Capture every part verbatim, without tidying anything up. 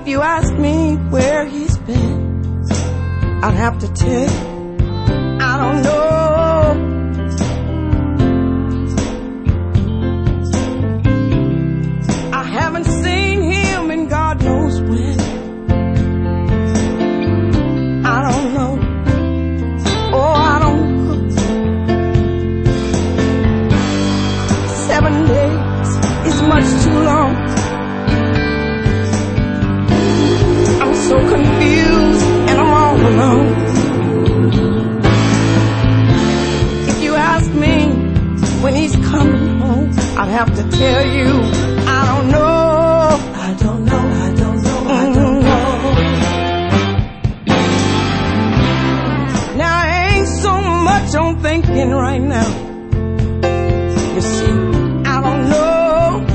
If you ask me where he's been, I'd have to tell you, I don't know. I haven't seen him and God knows when. I don't know. Oh, I don't know. Seven days is much too long. I'm so confused and I'm all alone. If you ask me when he's coming home, I'd have to tell you, I don't know. I don't know, I don't know, I don't know. Now I ain't so much on thinking right now. You see, I don't know.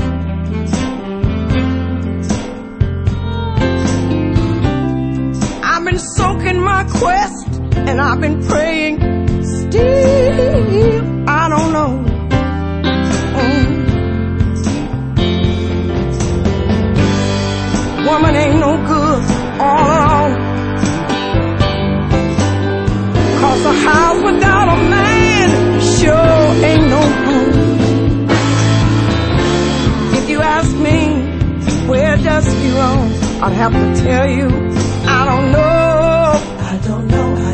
I've been soaking my quest and I've been praying. Still, I don't know. Mm. Woman ain't no good all alone. 'Cause a house without a man sure ain't no home. If you ask me where does he roam, I'd have to tell you, I don't know. I don't know.